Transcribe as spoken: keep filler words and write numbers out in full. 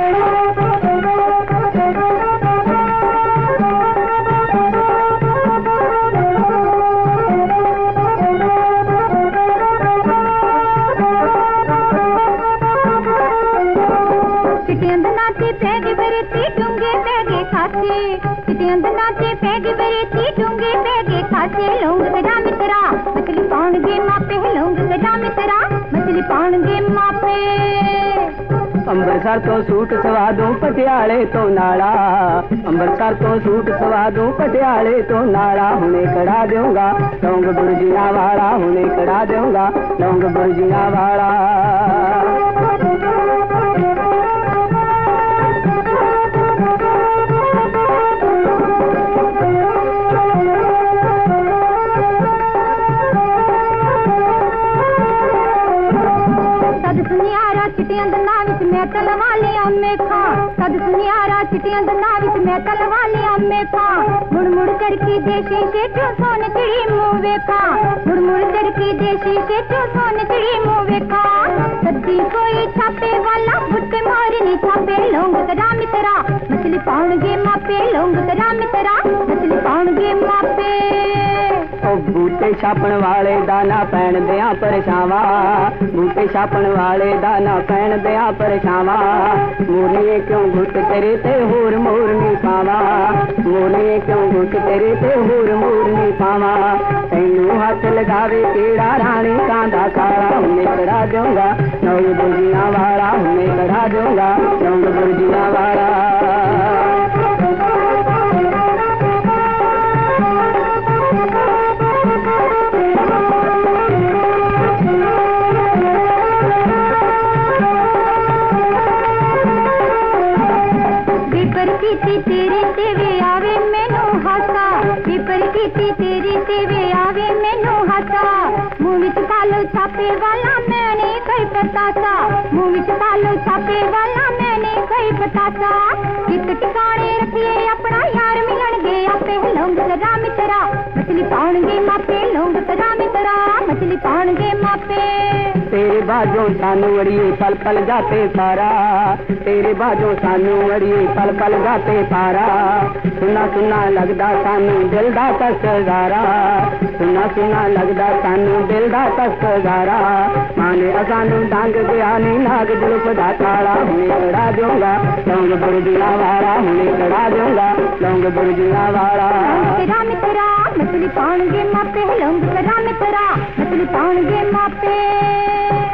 नाचे पैग बरेती डूंगे पैगे खाते लोग गजा मित्रा मछली पाउणगे मापे लोग गजा मित्रा मछली पाउणगे मापे। ਅੰਮ੍ਰਿਤਸਰ ਤੋਂ ਸੂਟ ਸਵਾ ਦੂੰ ਪਟਿਆਲੇ ਤੋਂ ਨਾਲਾ, ਅੰਮ੍ਰਿਤਸਰ ਤੋਂ ਸੂਟ ਸਵਾ ਦੂੰ ਪਟਿਆਲੇ ਤੋਂ ਨਾਲਾ, ਹੁਣੇ ਕੜਾ ਦੇਊਂਗਾ ਲੌਂਗ ਬੁਰਜੀਆਂ ਵਾਲਾ, ਹੁਣੇ ਕੜਾ ਦੇਊਂਗਾ ਲੌਂਗ ਬੁਰਜੀਆਂ ਵਾਲਾ। चिटियां दंदा विच मैं तलवा लिया मेखा, सद सुनियारा चिटियां दंदा विच मैं तलवा लिया मेखा, मुड़ मुड़ चढ़की देसी सेठो सोन चिड़ी मुंह वेखा, मुड़ मुड़ चढ़की देसी सेठो सोन चिड़ी मुंह वेखा। सद्दी कोई छापे वाला बुट्टे मारनी छापे लोंग करा मित्रा मछली पाउणगे मापे, लोंग करा मित्रा मछली पाउणगे मापे। बूटे छापण वाले दाना पैण दिया परछावा, बूटे छापण वाले दाना पैण दिया परछावा, मोरनी क्यों घुट तेरे ते होर मोरनी पावा, मोरनी क्यों घुट तेरे ते होर मोरनी पावा। तैनू हाथ लगावे केड़ा रानी कांदा काला, हुने करा दूंगा लौंग बुर्जियां वाला, हुने करा दूंगा लौंग बुर्जियां वाला। तेरी तेवे आवे मैनू हासा, विपर कीती तेरी तेवे आवे मैनू हासा, मुंह विच पालो छापे वाला मैंने कोई पतासा, मुंह विच पालो छापे वाला मैंने कोई पतासा। एक ठिकाने रखिए अपना यार मिलन गए आपे लौंग करा मित्रा मछली पाउणगे मापे, लौंग करा मित्रा मछली पाउणगे मापे। तेरे बाजों सानू अड़िए पल पल जाते पारा, तेरे बाजों सानू अड़िए पल पल जाते पारा, सुना सुना लगदा सानू दिल दा तस्कारा, सुना सुना लगदा सानू दिल दा तस्कारा। माने असानू डांग गया नी नाग जुल्फ दा काला, हुणे कड़ा दूंगा लौंग बुर्जियां वाला, हुणे कड़ा दूंगा लौंग बुर्जियां वाला। करा मित्रा मछली पाउणगे मापे, लौंग करा मित्रा मछली पाउणगे मापे।